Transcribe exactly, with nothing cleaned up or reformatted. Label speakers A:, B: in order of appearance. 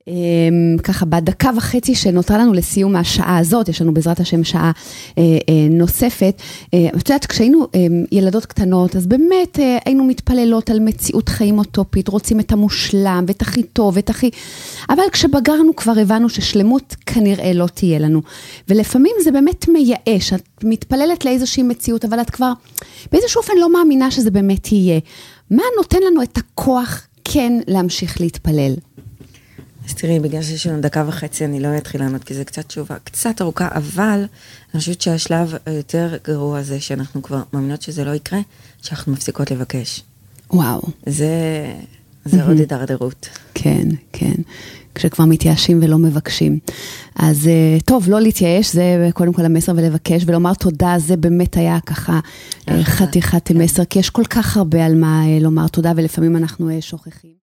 A: ככה בדקה וחצי שנותרה לנו לסיום השעה הזאת, יש לנו בעזרת השם שעה נוספת. את יודעת, כשהיינו ילדות קטנות, אז באמת היינו מתפללות על מציאות חיים אוטופית, רוצים את המושלם ואת הכי טוב ואת הכי... אבל כשבגרנו כבר הבנו ששלמות כנראה לא תהיה לנו. ולפעמים זה באמת מייאש, את מתפללת לאיזושהי מציאות, אבל את כבר באיזשהו אופן לא מאמינה שזה באמת יהיה. מה נותן לנו את הכוח כן להמשיך להתפלל?
B: אז תראי, בגלל שיש לנו דקה וחצי, אני לא אתחיל לענות, כי זה קצת תשובה, קצת ארוכה, אבל אני חושבת שהשלב היותר גרוע זה שאנחנו כבר מאמינות שזה לא יקרה, שאנחנו מפסיקות לבקש.
A: וואו.
B: זה, זה עוד הידרדרות.
A: כן, כן. כשכבר מתייאשים ולא מבקשים. אז טוב, לא להתייאש, זה קודם כל המסר ולבקש, ולומר תודה, זה באמת היה ככה חתיכת מסר, כי יש כל כך הרבה על מה לומר תודה, ולפעמים אנחנו שוכחים.